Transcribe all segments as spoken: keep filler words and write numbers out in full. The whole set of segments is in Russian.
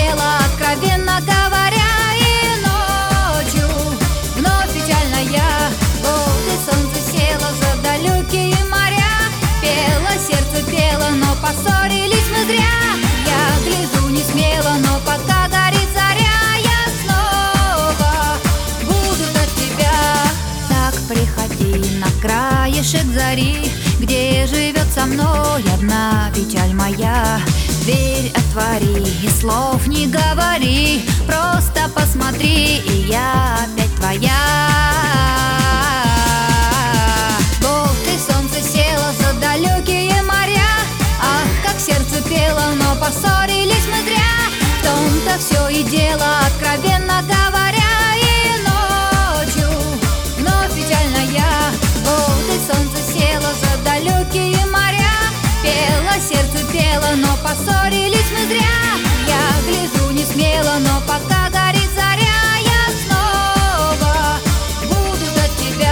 дело, откровенно говоря. И ночью вновь печальная, вот и солнце село за далекие моря. Пело, сердце пело, но поссорились мы зря. Я гляжу не смело, но пока горит заря, я снова буду ждать тебя. Так приходи на краешек зари, где живет со мной одна печаль моя. Дверь отвори и слов не говори, просто посмотри, и я опять твоя. Вот и солнце село за далекие моря. Ах, как сердце пело, но поссорились мы зря. В том-то все и дело, откровенно говоря. И ночью вновь печальная, вот и солнце село за далекие моря. Пело, сердце пело, но поссорились мы зря. Я гляжу не смело, но пока горит заря, я снова буду ждать тебя.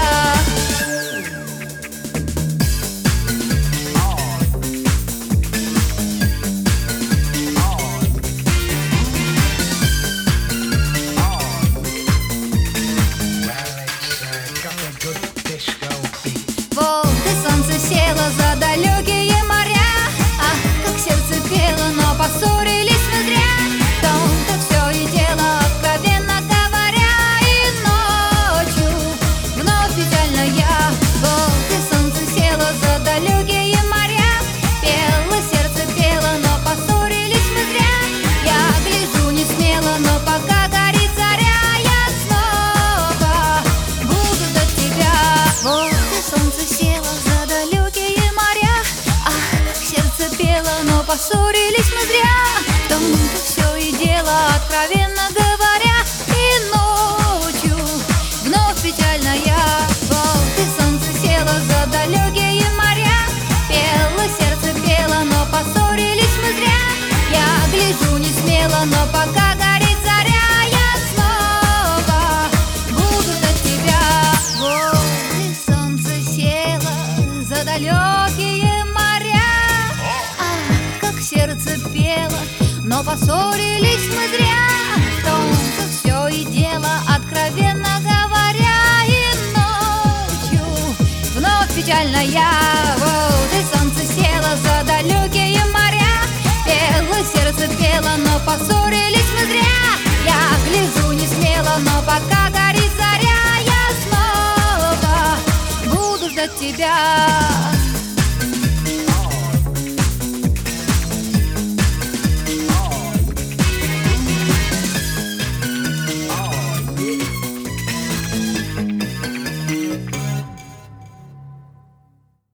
Вот и солнце село за далекие моря. Ах, как сердце пело, но поссорились мы зря. В том-то все и дело, откровенно говоря. И ночью вновь печальная, вот и солнце село за далекие моря. Пело, сердце пело, но поссорились мы зря. Я гляжу не смело, но пока горит заря, я снова буду ждать тебя. Вот и солнце село за далекие моря. Ах, как сердце пело, но поссорились мы зря. В том-то все и дело, откровенно говоря. И ночью вновь печальная, вот и солнце село за далекие моря. Пело, сердце пело, но поссорились мы зря. Я гляжу не смело, но пока горит заря, я снова буду ждать тебя. Вот и солнце село за далекие моря. Ах, как сердце пело, но поссорились мы зря. В том-то все и дело, откровенно говоря. И ночью вновь печальная, вот и солнце село за далекие моря. Пело, сердце пело, но поссорились мы зря. Я гляжу не смело, но пока горит заря, я снова буду ждать тебя.